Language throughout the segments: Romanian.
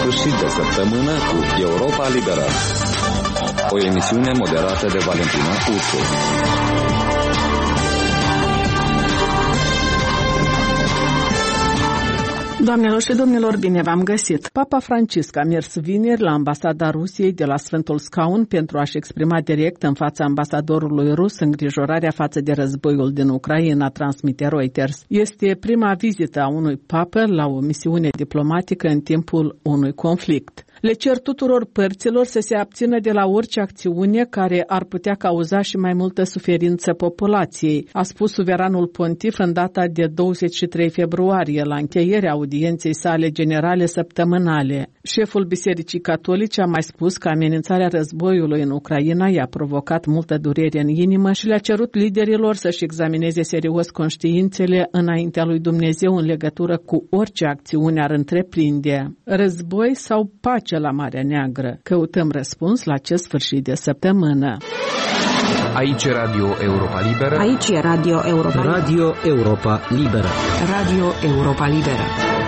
Sfârșit de săptămână cu Europa Liberă. O emisiune moderată de Valentina Ursu. Doamnelor și domnilor, bine v-am găsit! Papa Francisc a mers vineri la ambasada Rusiei de la Sfântul Scaun pentru a-și exprima direct în fața ambasadorului rus îngrijorarea față de războiul din Ucraina, transmite Reuters. Este prima vizită a unui papă la o misiune diplomatică în timpul unui conflict. Le cer tuturor părților să se abțină de la orice acțiune care ar putea cauza și mai multă suferință populației, a spus suveranul pontif în data de 23 februarie, la încheierea audienței sale generale săptămânale. Șeful Bisericii Catolice a mai spus că amenințarea războiului în Ucraina i-a provocat multă durere în inimă și le-a cerut liderilor să-și examineze serios conștiințele înaintea lui Dumnezeu în legătură cu orice acțiune ar întreprinde. Război sau pace la Marea Neagră? Căutăm răspuns la acest sfârșit de săptămână. Aici Radio Europa Liberă. Aici e Radio Europa Liberă. Radio Europa Liberă. Radio Europa Liberă.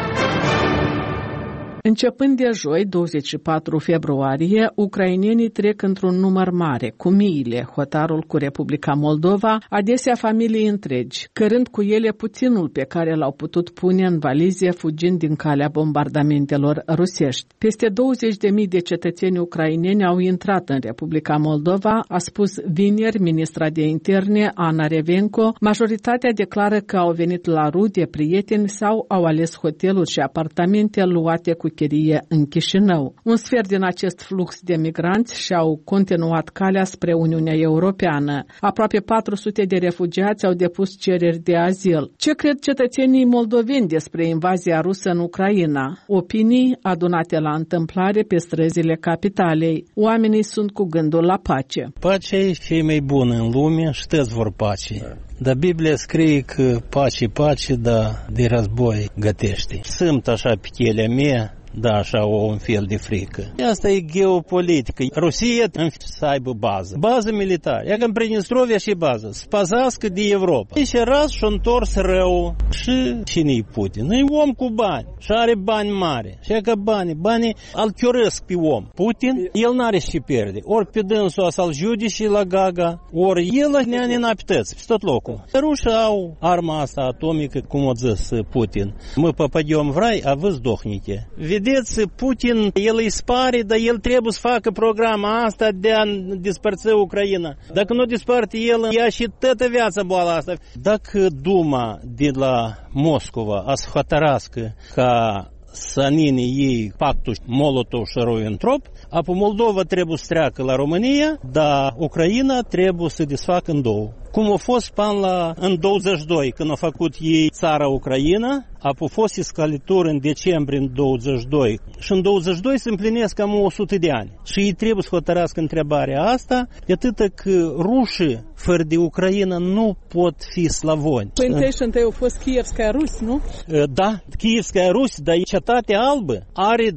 Începând de joi, 24 februarie, ucrainenii trec într-un număr mare, cu miile, hotarul cu Republica Moldova, adesea familii întregi, cărând cu ele puținul pe care l-au putut pune în valize fugind din calea bombardamentelor rusești. Peste 20.000 de cetățeni ucraineni au intrat în Republica Moldova, a spus vineri ministra de interne Ana Revenco. Majoritatea declară că au venit la rude, prieteni sau au ales hoteluri și apartamente luate cu chirie în Chișinău. Un sfert din acest flux de migranți și-au continuat calea spre Uniunea Europeană. Aproape 400 de refugiați au depus cereri de azil. Ce cred cetățenii moldoveni despre invazia rusă în Ucraina? Opinii adunate la întâmplare pe străzile capitalei. Oamenii sunt cu gândul la pace. Pacea e cea mai bună în lume și toți vor pace. Dar Biblia scrie că pace, dar de război gătește. Sunt așa pe chelea mea, da, așa un fel de frică. Asta e geopolitică. Rusia să aibă bază militară. Ea că în Pridnestrovia și bază. Spăzească de Europa. Și raz și-a întors rău. Și cine-i Putin? E om cu bani. Și are bani mari. Și că banii îl chioresc pe om. Putin, el n-are ce pierde. Ori pe dânsul să-l judice la Gaga, ori el ne-a nenapități pe tot locul. Rușii au arma asta atomică, cum a zis Putin. Мы попадем в рай, а вы сдохнете. Vedeți, Putin, el îi spare, dar el trebuie să facă programa asta de a despărți Ucraina. Dacă nu desparte el, ia și toată viața boala asta. Dacă Duma de la Moscova a să hotărască ca să nine ei pactul Molotov-Ribbentrop, apoi Moldova trebuie să treacă la România, dar Ucraina trebuie să desfacă în două. Cum a fost până în 22, când a făcut ei țara Ucraina, apoi a fost escalator în decembrie în 22. Și în 22 se împlinesc cam 100 de ani. Și ei trebuie să hotărască întrebarea asta, de atât că rușii, fără de Ucraina, nu pot fi slavoni. Păi întâi a fost Kievskaya Rus, nu? Da, Kievskaya Rus, dar Cetatea Albă are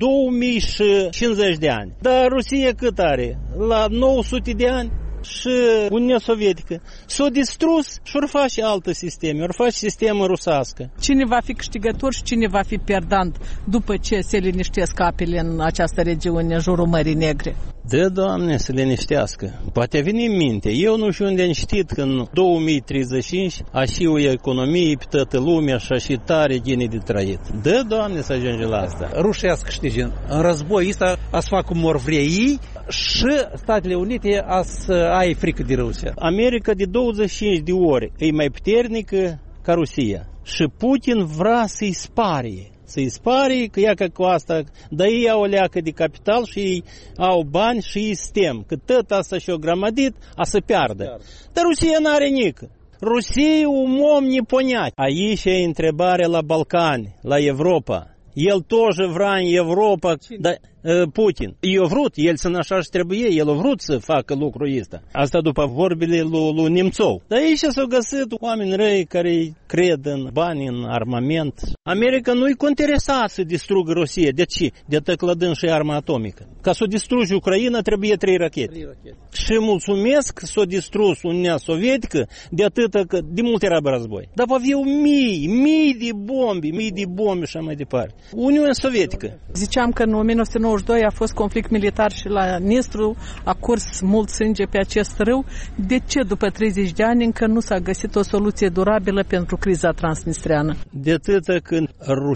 2050 de ani. Dar Rusia cât are? La 900 de ani? Și Uniunea Sovietică s-a distrus și ori face alte sisteme, ori face sistemă rusească. Cine va fi câștigător și cine va fi perdant după ce se liniștesc apele în această regiune, în jurul Mării Negre? Da, Doamne, să liniștească. Poate veni în minte. Eu nu știu unde am știut că în 2035 așa o economie pe toată lumea și așa tare gine de trăit. Da, Doamne, să ajunge la asta. Rusia să câștige în război ăsta, a să facă cum or vrea ei și Statele Unite a să ai frică de Rusia. America de 25 de ori e mai puternică ca Rusia. Și Putin vrea să-i sparie. Să-i spare, că ea că cu asta, dar ei au o leacă de capital și ei au bani și ei stem. Că tot asta și-o grămădit, a să piardă. Dar Rusia n-are nică. Rusia un om neponят. Aici e întrebarea la Balcani, la Europa. El тоже vrea în Europa, dar Putin. Eu vrut, el să așa și trebuie, el a vrut să facă lucrul ăsta. Asta după vorbile lui Nemțov. Dar aici s-au găsit oameni răi care cred în bani, în armament. America nu-i interesat să distrugă Rusia. De ce? De tăclădând și arma atomică. Ca să o distrugi Ucraina trebuie 3 rachete. Și mulțumesc că s-a distrus Uniunea Sovietică de atâta că de multe era război. Dar aveau mii de bombe și mai departe. Uniunea Sovietică. Ziceam că în 1992 a fost conflict militar și la Nistru a curs mult sânge pe acest râu. De ce după 30 de ani încă nu s-a găsit o soluție durabilă pentru criza transnistreană? De atâta când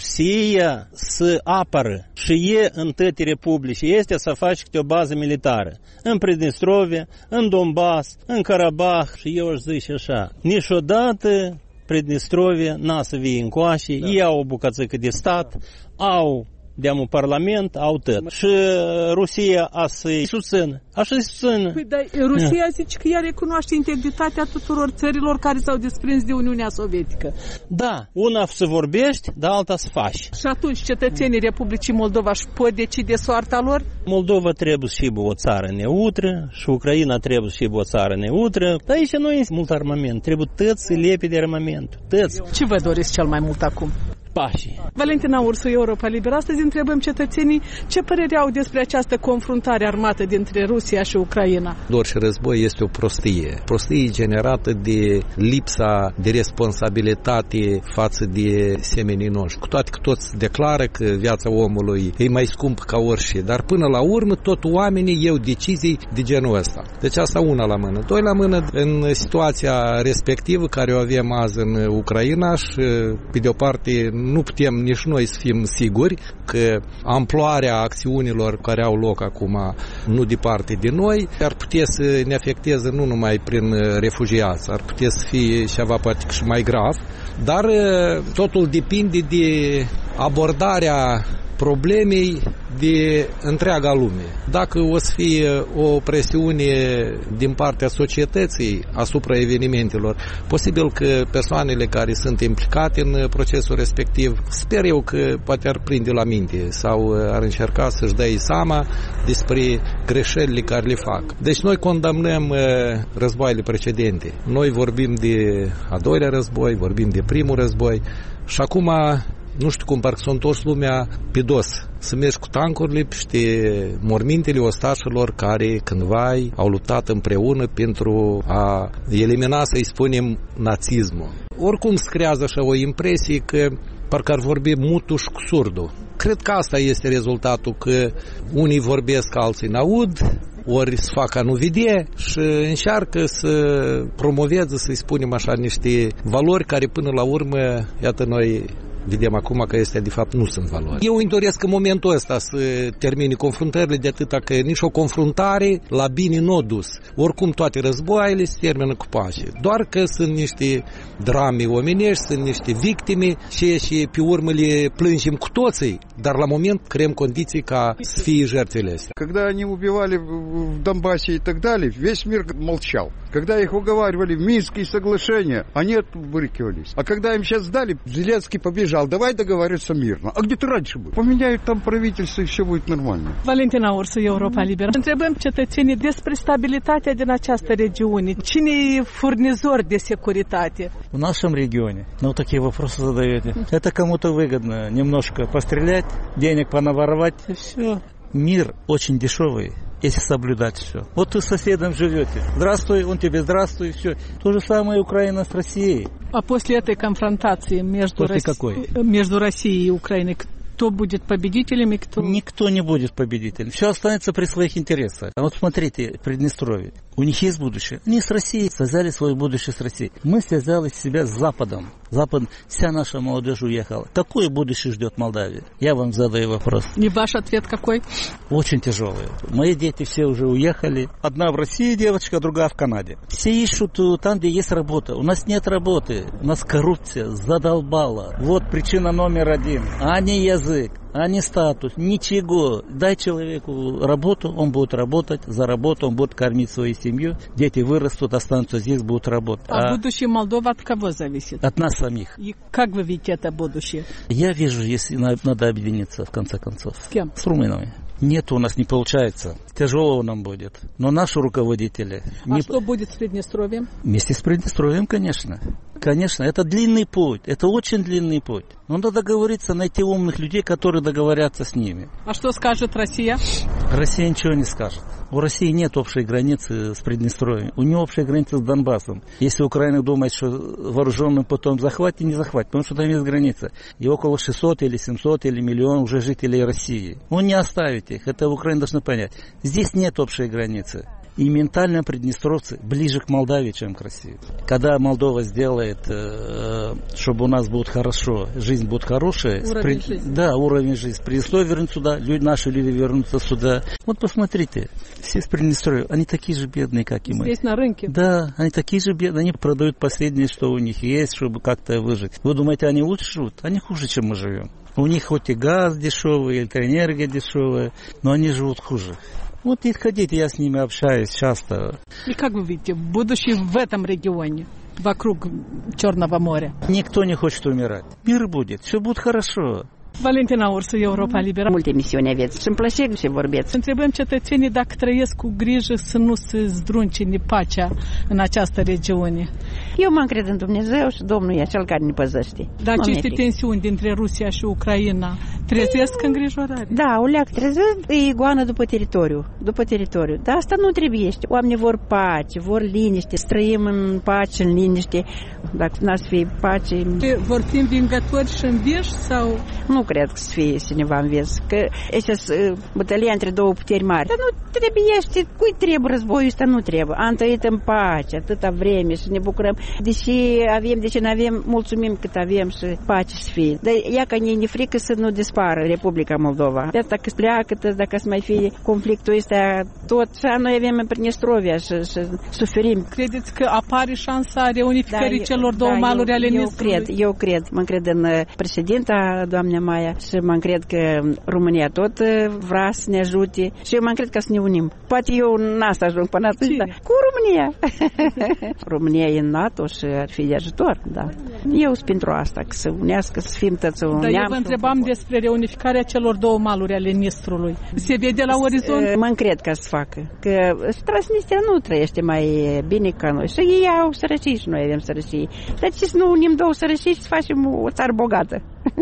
Rusia se apără și e în toate republici, este să faci câte o bază militară. În Pridnestrovie, în Donbass, în Karabakh și eu aș zice așa. Niciodată Pridnestrovie n-a să vie încoace, ei au o bucățică de stat, au de-am parlament, au tot. Și Rusia a să-i susțină. Așa-i susțină. Păi, dar Rusia zice că ea recunoaște integritatea tuturor țărilor care s-au desprins de Uniunea Sovietică. Da, una să vorbești, dar alta să faci. Și atunci cetățenii Republicii Moldova își pot decide soarta lor? Moldova trebuie să fie o țară neutră și Ucraina trebuie să fie o țară neutră. Dar aici nu este mult armament. Trebuie tăți să lepe de armament. Tăți. Ce vă doriți cel mai mult acum? Pașii. Valentina Ursu, Europa Liberă. Astăzi întrebăm cetățenii ce părere au despre această confruntare armată dintre Rusia și Ucraina. Orice război este o prostie. Prostie generată de lipsa de responsabilitate față de semenii noștri. Cu toate că toți declară că viața omului e mai scump ca orice, dar până la urmă tot oamenii iau decizii de genul ăsta. Deci asta una la mână. Doi la mână, în situația respectivă care o avem azi în Ucraina și pe de o parte nu putem nici noi să fim siguri că amploarea acțiunilor care au loc acum nu departe de noi ar putea să ne afecteze nu numai prin refugiați, ar putea să fie ceva poate și mai grav, dar totul depinde de abordarea problemei de întreaga lume. Dacă o să fie o presiune din partea societății asupra evenimentelor, posibil că persoanele care sunt implicate în procesul respectiv, sper eu că poate ar prinde la minte sau ar încerca să-și dea seama despre greșelile care le fac. Deci noi condamnăm războaiele precedente. Noi vorbim de a doilea război, vorbim de primul război și acum nu știu cum, parcă s-a întors lumea pe dos. Să mergi cu tancurile peste mormintele ostașilor care cândva au luptat împreună pentru a elimina, să-i spunem, nazismul. Oricum se creează așa o impresie că parcă ar vorbi mutul și cu surdul. Cred că asta este rezultatul, că unii vorbesc, alții n-aud, ori să facă nu vede și încearcă să promoveze, să-i spunem așa, niște valori care până la urmă, iată, noi vedem acum că este de fapt nu sunt valori. Eu îmi doresc în momentul ăsta să termine confruntările, de atâta că nici o confruntare la bine nu a dus. Oricum toate războaiele se termină cu pace. Doar că sunt niște drame omenești, sunt niște victime și pe urmă le plângem cu toții, dar la moment creăm condiții ca să fie жертвele astea. Когда они убивали в Донбассе и так далее, весь мир молчал. Когда их уговаривали в Минские соглашения, они отбрыкивались. А когда им сейчас сдали, Зеленский побежал, давай договариваться мирно. А где ты раньше был? Поменяют там правительство и все будет нормально. Valentina Ursu, Europa Liberă. Întrebăm cetățenii despre stabilitatea din această regiune. Cine e furnizor de securitate? В нашем регионе, ну такие вопросы задаете. Это кому-то выгодно немножко пострелять, денег понаворовать, и все. Мир очень дешевый, если соблюдать все. Вот ты с соседом живете. Здравствуй, он тебе здравствуй, и все. То же самое Украина с Россией. А после этой конфронтации между Россией и Украиной, кто будет победителем и кто... Никто не будет победителем. Все останется при своих интересах. А вот смотрите, Приднестровье. У них есть будущее. Они с Россией связали свое будущее с Россией. Мы связали себя с Западом. Запад, вся наша молодежь уехала. Какое будущее ждет Молдавия? Я вам задаю вопрос. И ваш ответ какой? Очень тяжелый. Мои дети все уже уехали. Одна в России девочка, другая в Канаде. Все ищут там, где есть работа. У нас нет работы. У нас коррупция задолбала. Вот причина номер один. А не язык, а не статус, ничего. Дай человеку работу, он будет работать, за работу он будет кормить свою семью. Дети вырастут, останутся здесь, будут работать. А будущее Молдовы от кого зависит? От нас самих. И как вы видите это будущее? Я вижу, если надо объединиться, в конце концов. С кем? С румынами. Нет, у нас не получается. Тяжело нам будет. Но наши руководители... А что будет с Приднестровьем? Вместе с Приднестровьем, конечно. Конечно, это длинный путь. Это очень длинный путь. Но надо договориться, найти умных людей, которые договорятся с ними. А что скажет Россия? Россия ничего не скажет. У России нет общей границы с Приднестровьем. У нее общая граница с Донбассом. Если Украина думает, что вооруженным потом захватит, не захватит, потому что там есть граница. И около 600 или 700 или миллион уже жителей России. Он не оставит их. Это Украина должна понять. Здесь нет общей границы. И ментально приднестровцы ближе к Молдавии, чем к России. Когда Молдова сделает, чтобы у нас будет хорошо, жизнь будет хорошая. Уровень жизни. Да, уровень жизни. Приднестровье вернутся сюда, наши люди вернутся сюда. Вот посмотрите, все с Приднестровья, они такие же бедные, как и мы. Здесь на рынке? Да, они такие же бедные, они продают последнее, что у них есть, чтобы как-то выжить. Вы думаете, они лучше живут? Они хуже, чем мы живем. У них хоть и газ дешевый, электроэнергия дешевая, но они живут хуже. Вот и ходите, я с ними общаюсь часто. И как вы видите, будущее в этом регионе, вокруг Черного моря? Никто не хочет умирать. Мир будет, все будет хорошо. Valentina Ursu, Europa Liberă. Multe emisiuni aveți și îmi plăcea ce vorbeți. Întrebăm cetățenii dacă trăiesc cu grijă să nu se zdruncine pacea în această regiune. Eu mă încred în Dumnezeu și Domnul e cel care ne păzește. Dar aceste tensiuni dintre Rusia și Ucraina trezesc îngrijorare? Da, o leac trezesc, e goană după teritoriu. Dar asta nu trebuie. Oamenii vor pace, vor liniște, să trăim în pace, în liniște. Dacă n-ar fi pace... Vor fi învingători și învinși sau... Nu cred că să fie cineva învins. Că ăștia sunt bătălia între două puteri mari. Dar nu trebuie, cui trebuie războiul ăsta? Nu trebuie. Am trăit în pace atâta vreme și ne bucurăm. Deși avem, de ce nu avem, mulțumim cât avem și pace să fie. Dar ea că ne frică să nu dispară Republica Moldova. Iar dacă se pleacă, dacă să mai fie conflictul ăsta tot, și noi avem în Prădnestrovia și suferim. Credeți că apare șansa reunificării celor două maluri ale Nistrului? Eu cred. Mă încred în președinta, doamna Maia, și mă încred că România tot vrea să ne ajute și mă încred că să ne unim. Poate eu n-aș ajung până atunci, dar cu România. România e în NATO și ar fi de ajutor, da. Eu sunt pentru asta, că să unească, să fim toți un neam. Dar eu vă întrebam despre reunificarea celor două maluri ale Nistrului. Se vede la orizont? Mă încred că să facă. Că Transnistria nu trăiește mai bine ca noi. Și ei au sărăcii și noi avem sărăcii. Dar ce să nu unim două sărăcii și să facem o țară bogată?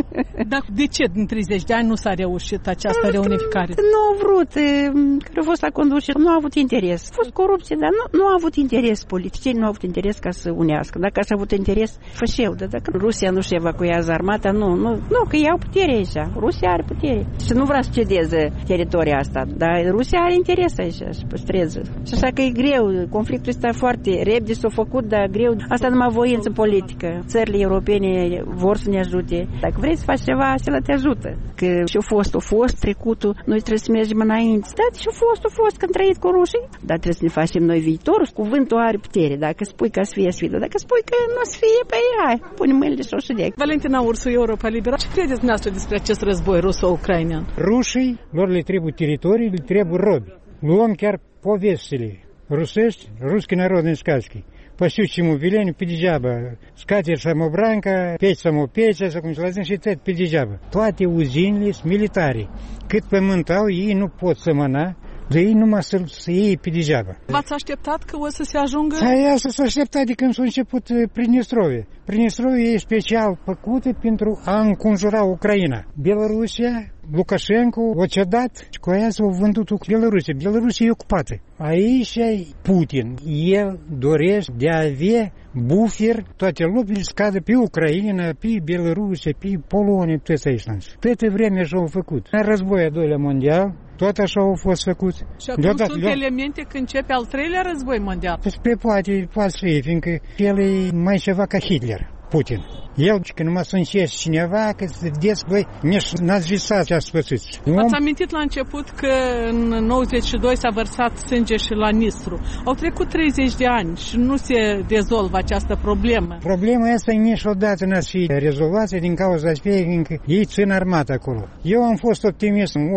Dar de ce în 30 de ani nu s-a reușit această reunificare? Nu au vrut, care au fost la conducere, nu au avut interes. A fost corupție, dar nu au avut interes. Politicienii nu au avut interes ca să unească. Dacă aș avut interes, fășeau. Dar dacă Rusia nu-și evacuează armata, nu, că iau putere aici. Rusia are putere. Și nu vrea să cedeze teritoria asta, dar Rusia are interes aici să păstreze. Și așa că e greu. Conflictul ăsta foarte repede s-a făcut, dar greu. Asta numai voință politică. Țările europene vor să ne ajute. Dacă vrei să faci ceva, acela te ajută. Că și-a fost trecutul, noi trebuie să mergem înainte. Da, și-a fost când trăit cu rușii. Dar trebuie să ne facem noi viitorul. Cuvântul are putere. Dacă spui că să fie sfidă, dacă spui că nu să fie, păi hai, pune mâinile și o ședec. Valentina Ursu, Europa Liberă. Ce credeți dumneavoastră despre acest război ruso-ucrainean? Rușii, lor le trebuie teritorii, le trebuie robi. Luăm chiar povestile rusești, ruski народные сказки. По щучьему велению пидижаба. Скатерть самобранка, печь самопеча, cum se zice, și tot pidijaba. Toate uzinile sunt militare. Cât pământ au, ei nu pot sămăna, de ei numai să iei pidijaba. V-ați așteptat că o să se ajungă? Da, asta s-a așteptat de când s-a început Prădnestrovia. Prădnestrovia e special făcută pentru a înconjura Ucraina. Belarusia, Lukashenko o cedat și cu aia s-au vândut Belarusia. Belarusia e ocupată. Aici Putin, el dorește de a avea bufer, toate luptele scadă pe Ucraina, pe Belarusia, pe Polonia, pe toți aici. Toată vremea așa au făcut. În războiul al doilea mondial, tot așa au fost făcut. Și acum sunt elemente când începe al treilea război mondial. Despre poate să fie, fiindcă el e mai ceva ca Hitler, Putin. El, că numai să încerci cineva, că să vedeți, voi, n-ați visat ce ați spăsiți. Ați amintit la început că în 92 s-a vărsat sânge și la Nistru. Au trecut 30 de ani și nu se rezolvă această problemă. Problema asta niciodată n-ați fi rezolvată din cauza aceea, fiindcă ei țin armata acolo. Eu am fost optimist în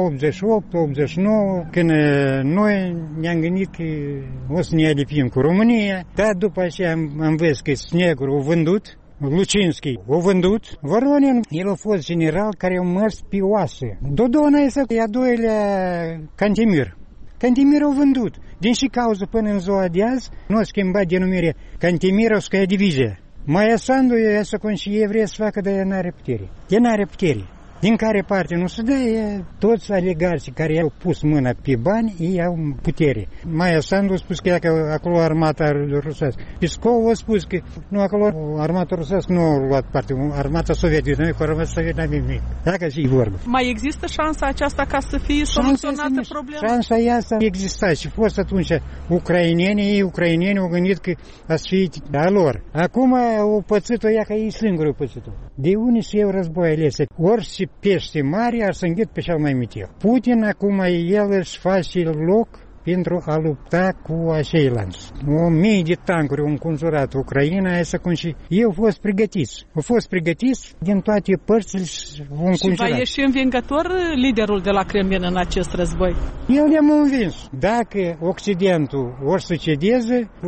88-89, când noi ne-am gândit că o să ne alipim cu România, dar după aceea am văzut că negru au vândut Lucinski a vândut. Voronin, el a fost general care a mers pe oase. Dodona este a doilea Cantemir. Cantemir a vândut. Din și cauză până în ziua de azi nu a schimbat denumirea Cantemirovskaya divizia. Maia Sandu e să și e vrea să facă, dar ea n-are putere. Ea n-are putere. Din care parte nu se dă, toți aligarții care au pus mâna pe bani, ei au putere. Maia Sandu a spus că acolo armata rusească. Piscov a spus că nu, acolo armata rusească nu a luat parte, armata sovietică. Noi cu armata sovietică n-avem nimic. Dacă și vorba. Mai există șansa aceasta ca să fie soluționată problema? Șansa asta exista și fost atunci ucrainenii au gândit că a să fie a lor. Acum au pățit-o ea ca ei singuri au pățit-o. De unde se iau războaiele astea? Orice pește mare ar să înghit pe cel mai mic. Putin acum el își face loc pentru a lupta cu ceilalți. 1000 de tancuri au înconjurat Ucraina, și ei au fost pregătiți. Au fost pregătiți din toate părțile și au înconjurat. Și va ieși învingător liderul de la Kremlin în acest război? El le-am învins. Dacă Occidentul or să cedeze cu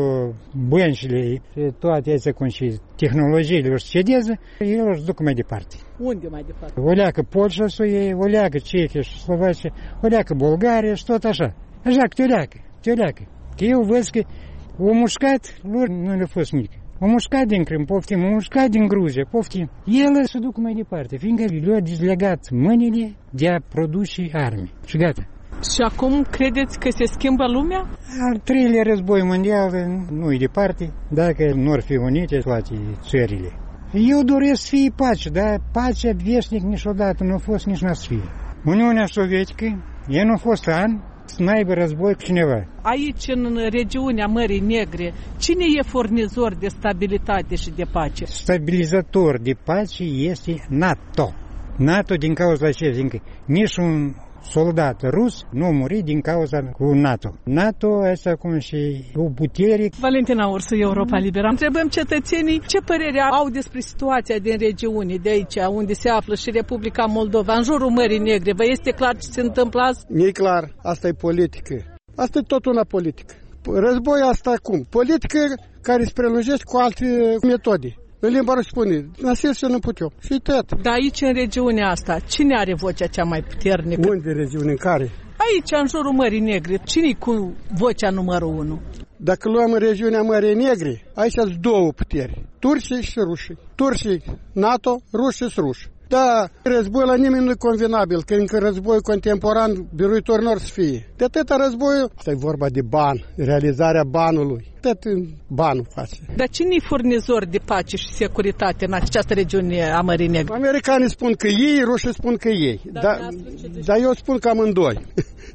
băncile și toate astea și tehnologiile or să cedeze, el o să ducă mai departe. Unde mai departe? O leacă Polșa să o iei, o leacă Cehia și Slovacia, o leacă Bulgaria și tot așa. Așa că te leacă. Că eu văd că o mușcat, lor nu le-a fost mic. O mușcat din Crim, poftim, o mușcat din Gruzia, poftim. El se duc mai departe, fiindcă le-a dezlegat mâinile de a produce arme. Și gata. Și acum credeți că se schimbă lumea? Al treilea război mondial nu-i departe, dacă nu ar fi unite toate țările. Eu doresc să fie pace, dar pacea veșnic niciodată nu a fost, nici n-a să fie. Uniunea Sovietică, ea nu a fost an să n-aibă război cu cineva. Aici, în regiunea Mării Negre, cine e furnizor de stabilitate și de pace? Stabilizator de pace este NATO. NATO din cauza aceea, fiindcă nici un soldat rus nu a murit din cauza cu NATO. NATO este acum și o putere. Valentina Ursu, Europa Liberă. Întrebăm cetățenii ce părere au despre situația din regiune, de aici, unde se află și Republica Moldova, în jurul Mării Negre. Vă este clar ce se întâmplă azi? E clar, asta e politică. Asta e tot una politică. Război asta cum? Politică care se prelungește cu alte metode. În limba rusă spune, nasil și nu putem. Și tot. Dar aici, în regiunea asta, cine are vocea cea mai puternică? Unde regiune? În care? Aici, în jurul Mării Negre. Cine-i cu vocea numărul 1? Dacă luăm în regiunea Mării Negre, aici sunt două puteri. Turcii și rușii. Turcii NATO, rușii și ruși. Da, războiul la nimeni nu e convenabil, că încă război contemporan biruitor n-or să fie. De atâta războiul, asta e vorba de bani, realizarea banului. Tot banul face. Dar cine e furnizor de pace și securitate în această regiune a Mării Negre? Americanii spun că ei, rușii spun că ei. Dar eu spun că amândoi.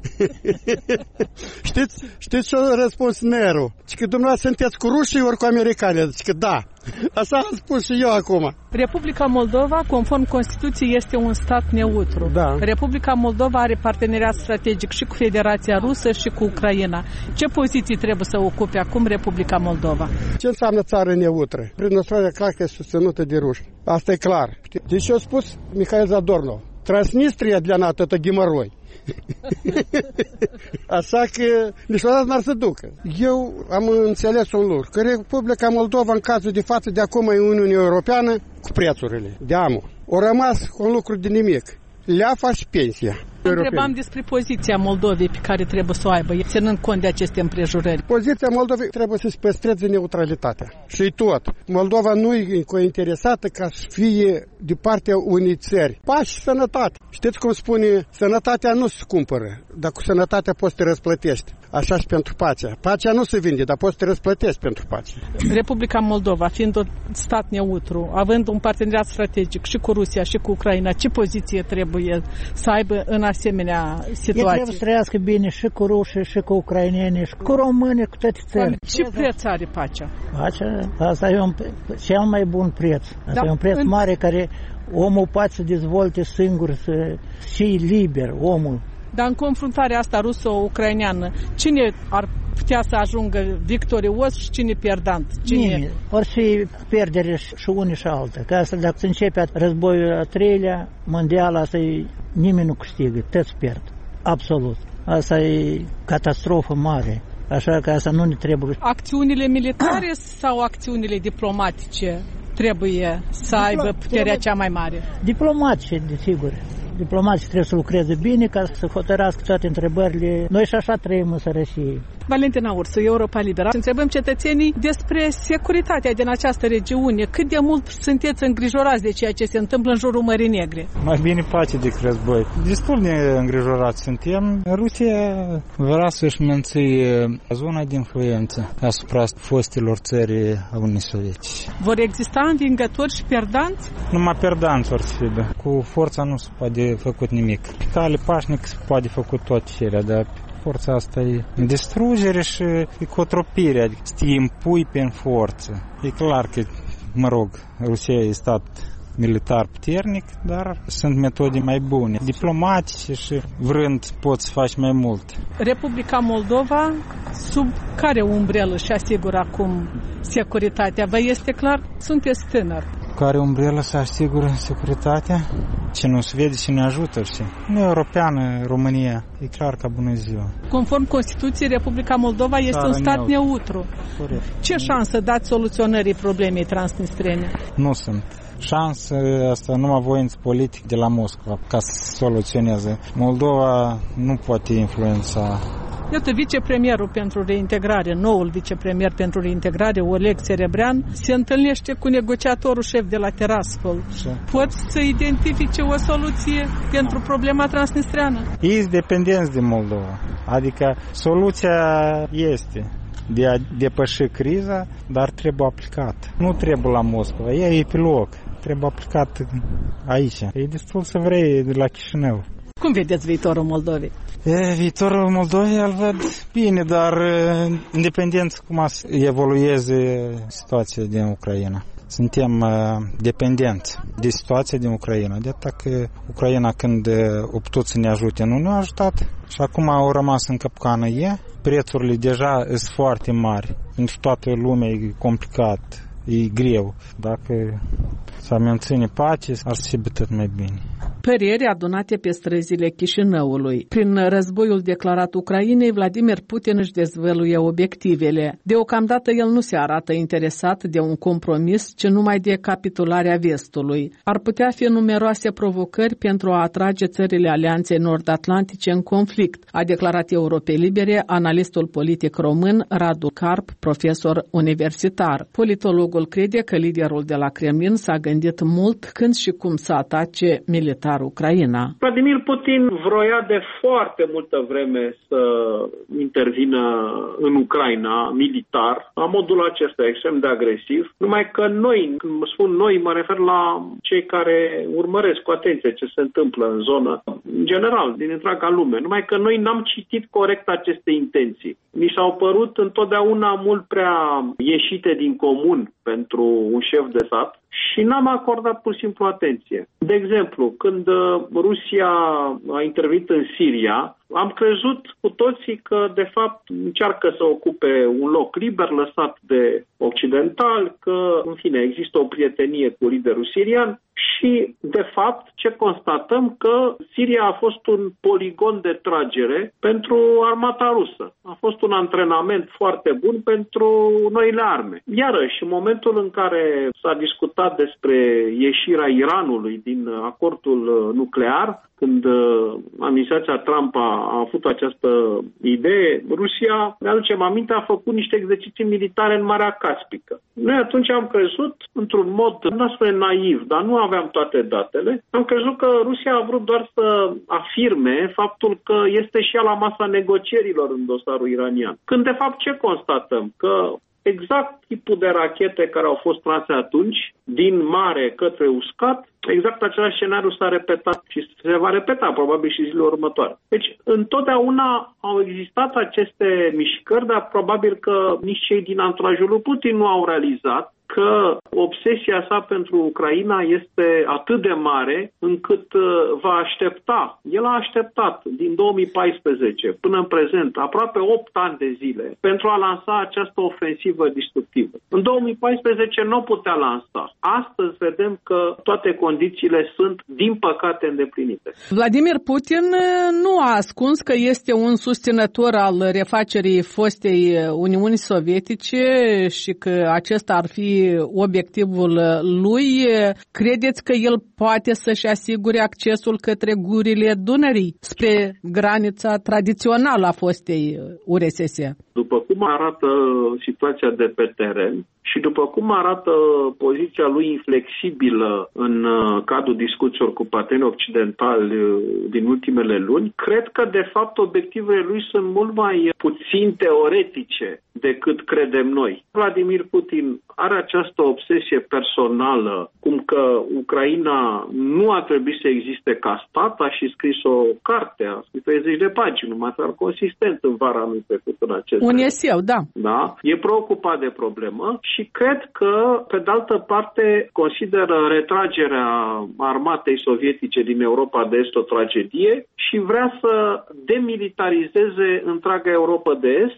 Știți ce a răspuns Nehru? Zice că dumneavoastră sunteți cu rușii ori cu americanii? Zice că da. Așa am spus și eu acum. Republica Moldova, conform Constituției, este un stat neutru. Da. Republica Moldova are parteneriat strategic și cu Federația Rusă și cu Ucraina. Ce poziții trebuie să ocupe acum Republica Moldova? Ce înseamnă țară neutră? Prin năstroarea clar că e susținută de ruși. Asta e clar. Deci eu spus Mihail Zadornov. Transnistria для НАТО это геморрой. Așa că niciodată n-ar să ducă. Eu am înțeles un lucru, că Republica Moldova în cazul de față de acum e Uniunea Europeană cu prețurile de amul. O rămas cu un lucru de nimic. Leafa și pensia. Întrebam despre poziția Moldovei pe care trebuie să o aibă, ținând cont de aceste împrejurări. Poziția Moldovei trebuie să-și păstreze neutralitatea. Și tot. Moldova nu e interesată ca să fie de partea unei țări. Pace și sănătate. Știți cum spune, sănătatea nu se cumpără, dar cu sănătatea poți să te răsplătești. Așa și pentru pacea. Pacea nu se vinde, dar poți să te răsplătești pentru pace. Republica Moldova, fiind un stat neutru, având un parteneriat strategic și cu Rusia și cu Ucraina, ce poziție trebuie să aibă în asemenea situații? El trebuie să trăiască bine și cu rușii, și cu ucraineni, și cu români, cu toate țările. Ce preț are pacea? Pacea? Asta e cel mai bun preț. Asta e un preț mare care omul poate să dezvolte singur, să fie liber, omul. Dar în confruntarea asta ruso-ucraineană, cine ar putea să ajungă victorios și cine pierdant? Nimeni. Or fi pierdere și unii și altă. Că asta, dacă se începe războiul al treilea mondial, asta e, nimeni nu câștigă, toți pierd. Absolut. Asta e catastrofă mare. Așa că asta nu ne trebuie. Acțiunile militare sau acțiunile diplomatice trebuie să aibă puterea cea mai mare? Diplomații, desigur. Diplomații trebuie să lucreze bine ca să hotărască toate întrebările. Noi și așa trăim în sărăcie. Valentina Ursu, Europa Liberă. Întrebăm cetățenii despre securitatea din această regiune. Cât de mult sunteți îngrijorați de ceea ce se întâmplă în jurul Mării Negre? Mai bine pace decât război. Destul de îngrijorați suntem. Rusia vrea să-și menține zona de influență asupra fostilor țări a Uniunii Sovietice. Vor exista învingători și perdanți? Numai perdanți or să fie. Cu forța nu se poate făcut nimic. Pe cale pașnic se poate făcut tot cerea, dar forța asta e distrugere și e cotropire, adică să te impui prin forță. E clar că, Rusia e stat militar puternic, dar sunt metode mai bune, diplomatice și vrând poți să faci mai mult. Republica Moldova, sub care umbrelă și asigură acum securitatea? Vă este clar? Sunteți tânăr. Care umbrelă să asigură securitatea? Ce nu se vede, ce ne ajută, știi? Uniunea Europeană, România, e clar ca bună ziua. Conform Constituției, Republica Moldova este un stat neutru. Corect. Ce șansă dați soluționării problemei transnistrene? Nu sunt. Șansă asta numai voință politic de la Moscova ca să soluționeze. Moldova nu poate influența. Iată, vicepremierul pentru reintegrare, noul vicepremier pentru reintegrare, Oleg Serebrean, se întâlnește cu negociatorul șef de la Tiraspol. Poți să identifice o soluție pentru problema transnistreană? Ei sunt dependenți de Moldova. Adică soluția este de a depăși criza, dar trebuie aplicată. Nu trebuie la Moscova, ea e pe loc. Trebuie aplicat aici. E destul să vrei de la Chișinău. Cum vedeți viitorul Moldovei? Viitorul Moldovei îl văd bine, dar independent cum evolueze situația din Ucraina. Suntem dependenți de situația din Ucraina. De atât că Ucraina, când a putut să ne ajute, nu ne-a ajutat și acum au rămas în capcană. Prețurile deja sunt foarte mari. Pentru toată lumea e complicat, e greu. Dacă s-ar menține pace, ar fi tot mai bine. Păreri adunate pe străzile Chișinăului. Prin războiul declarat Ucrainei, Vladimir Putin își dezvăluie obiectivele. Deocamdată el nu se arată interesat de un compromis, ci numai de capitularea vestului. Ar putea fi numeroase provocări pentru a atrage țările Alianței Nord-Atlantice în conflict, a declarat Europei Libere analistul politic român Radu Carp, profesor universitar. Politologul crede că liderul de la Kremlin s-a gândit mult când și cum să atace militar Ucraina. Vladimir Putin vroia de foarte multă vreme să intervină în Ucraina militar, la modul acesta extrem de agresiv, numai că noi, când spun noi, mă refer la cei care urmăresc cu atenție ce se întâmplă în zonă, în general, din întreaga lume, numai că noi n-am citit corect aceste intenții. Mi s-au părut întotdeauna mult prea ieșite din comun pentru un șef de stat și n-am acordat pur și simplu atenție. De exemplu, când Rusia a intervenit în Siria, am crezut cu toții că, de fapt, încearcă să ocupe un loc liber lăsat de occidentali, că, în fine, există o prietenie cu liderul sirian și, de fapt, ce constatăm? Că Siria a fost un poligon de tragere pentru armata rusă. A fost un antrenament foarte bun pentru noile arme. Iarăși, în momentul în care s-a discutat despre ieșirea Iranului din acordul nuclear, când administrația Trump a avut această idee, Rusia, mi-aducem aminte, a făcut niște exerciții militare în Marea Caspică. Noi atunci am crezut, într-un mod, nu spune naiv, dar nu aveam toate datele, am crezut că Rusia a vrut doar să afirme faptul că este și ea la masa negocierilor în dosarul iranian. Când, de fapt, ce constatăm? Că exact tipul de rachete care au fost trase atunci, din mare către uscat, exact același scenariu s-a repetat și se va repeta probabil și zilele următoare. Deci, întotdeauna au existat aceste mișcări, dar probabil că nici cei din anturajul lui Putin nu au realizat că obsesia sa pentru Ucraina este atât de mare încât va aștepta. El a așteptat din 2014 până în prezent aproape 8 ani de zile pentru a lansa această ofensivă destructivă. În 2014 nu o putea lansa. Astăzi vedem că toate condițiile sunt, din păcate, îndeplinite. Vladimir Putin nu a ascuns că este un susținător al refacerii fostei Uniuni Sovietice și că acesta ar fi obiectivul lui? Credeți că el poate să-și asigure accesul către gurile Dunării spre granița tradițională a fostei URSS? După cum arată situația de pe teren și după cum arată poziția lui inflexibilă în cadrul discuțiilor cu partenerii occidentali din ultimele luni, cred că de fapt obiectivele lui sunt mult mai puțin teoretice decât credem noi. Vladimir Putin are această obsesie personală, cum că Ucraina nu a trebuit să existe ca stat, a și scris o carte, a scris 30 de pagini, un material consistent în vara anului trecut în acest un eseu, da. Da. E preocupat de problemă și cred că, pe de altă parte, consideră retragerea armatei sovietice din Europa de Est o tragedie și vrea să demilitarizeze întreaga Europa de Est,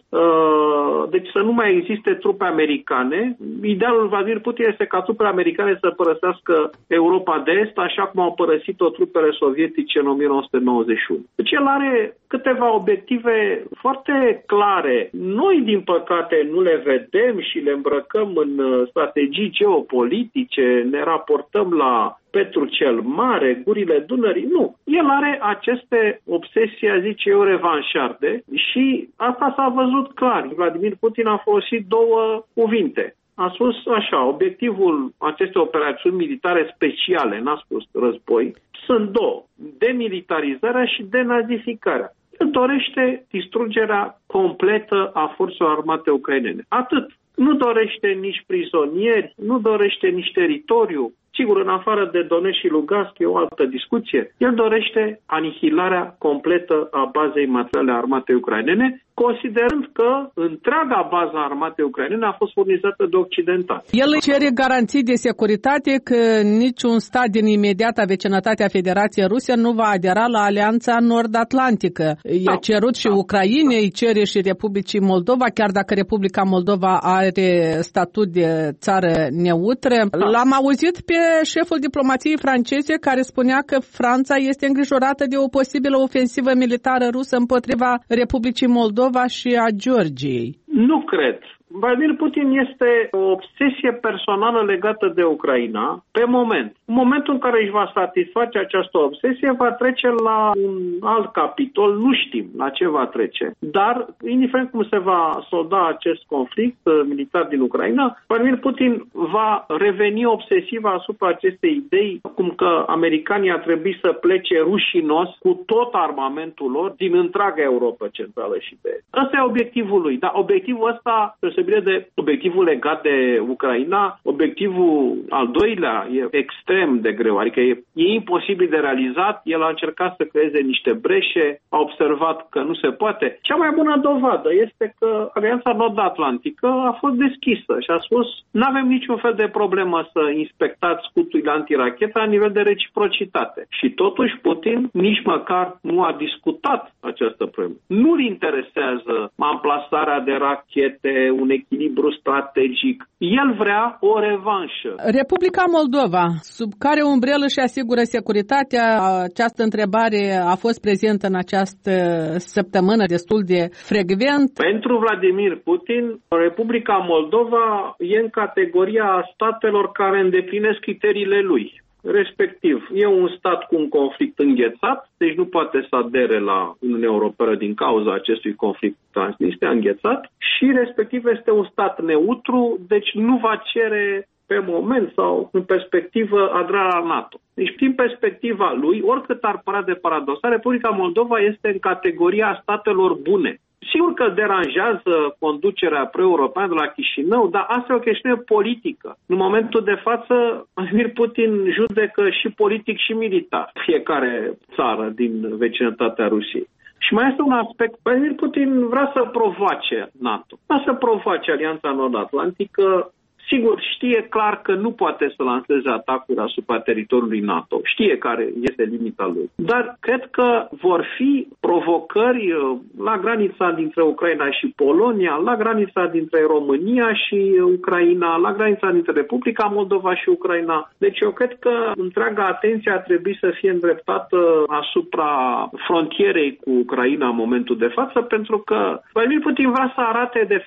deci să nu mai existe trupe americane. Idealul Vladimir Putin este ca trupele americane să părăsească Europa de Est, așa cum au părăsit-o trupele sovietice în 1991. Deci el are câteva obiective foarte clare. Noi, din păcate, nu le vedem și le îmbrăcăm în strategii geopolitice, ne raportăm la Petru cel Mare, gurile Dunării. Nu. El are aceste obsesii, zice eu, revanșarde și asta s-a văzut clar. Vladimir Putin a folosit două cuvinte. A spus așa, obiectivul acestei operațiuni militare speciale, n-a spus război, sunt două. Demilitarizarea și denazificarea. El dorește distrugerea completă a forțelor armate ucrainene. Atât. Nu dorește nici prizonieri, nu dorește nici teritoriu. Sigur, în afară de Donetsk și Lugansk e o altă discuție. El dorește anihilarea completă a bazei materiale a armatei ucrainene, considerând că întreaga bază a armatei ucrainene a fost furnizată de occidentali. El cere garanții de securitate că niciun stat din imediata vecinătate a Federației Rusia nu va adera la Alianța Nord-Atlantică. I-a cerut și Ucrainei, îi cere și Republicii Moldova, chiar dacă Republica Moldova are statut de țară neutră. L-am auzit pe șeful diplomației franceze care spunea că Franța este îngrijorată de o posibilă ofensivă militară rusă împotriva Republicii Moldova și a Georgiei. Nu cred. Vladimir Putin este o obsesie personală legată de Ucraina pe moment. În momentul în care își va satisface această obsesie, va trece la un alt capitol, nu știm la ce va trece. Dar, indiferent cum se va solda acest conflict militar din Ucraina, Vladimir Putin va reveni obsesiv asupra acestei idei, cum că americanii ar trebui să plece rușinos cu tot armamentul lor din întreaga Europa Centrală și de Est. Ăsta e obiectivul lui, dar obiectivul ăsta de obiectivul legat de Ucraina, obiectivul al doilea e extrem de greu, adică e imposibil de realizat. El a încercat să creeze niște breșe, a observat că nu se poate. Cea mai bună dovadă este că Alianța Nord-Atlantică a fost deschisă și a spus nu avem niciun fel de problemă să inspectați scuturile antirachetă la nivel de reciprocitate. Și totuși Putin nici măcar nu a discutat această problemă. Nu-l interesează amplasarea de rachete, un echilibru strategic. El vrea o revanșă. Republica Moldova, sub care umbrelă și asigură securitatea? Această întrebare a fost prezentă în această săptămână destul de frecvent. Pentru Vladimir Putin, Republica Moldova e în categoria statelor care îndeplinesc criteriile lui. Respectiv, e un stat cu un conflict înghețat, deci nu poate să adere la Uniunea Europeană din cauza acestui conflict Transnistria înghețat și respectiv este un stat neutru, deci nu va cere pe moment sau în perspectivă aderarea la NATO. Deci, din perspectiva lui, oricât ar părea de paradoxal, Republica Moldova este în categoria statelor bune. Sigur că deranjează conducerea pro-europeană de la Chișinău, dar asta e o chestiune politică. În momentul de față, Vladimir Putin judecă și politic și militar fiecare țară din vecinătatea Rusiei. Și mai este un aspect, Vladimir Putin vrea să provoace NATO, vrea să provoace Alianța Nord-Atlantică. Sigur, știe clar că nu poate să lanseze atacuri asupra teritoriului NATO. Știe care este limita lui. Dar cred că vor fi provocări la granița dintre Ucraina și Polonia, la granița dintre România și Ucraina, la granița dintre Republica Moldova și Ucraina. Deci eu cred că întreaga atenție ar trebui să fie îndreptată asupra frontierei cu Ucraina în momentul de față, pentru că Vladimir Putin vrea să arate de fapt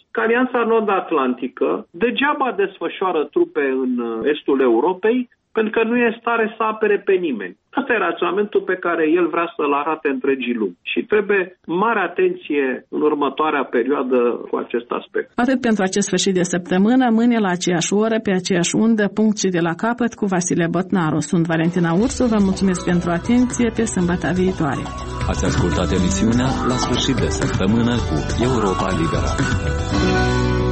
că Alianța Nord-Atlantică degeaba desfășoară trupe în estul Europei, pentru că nu e în stare să apere pe nimeni. Asta e raționamentul pe care el vrea să-l arate întregii lumi. Și trebuie mare atenție în următoarea perioadă cu acest aspect. Atât pentru acest sfârșit de săptămână, mâine la aceeași oră, pe aceeași undă, punct și de la capăt, cu Vasile Botnaru. Sunt Valentina Ursu, vă mulțumesc pentru atenție, pe sâmbătă viitoare. Ați ascultat emisiunea La sfârșit de săptămână cu Europa Liberă.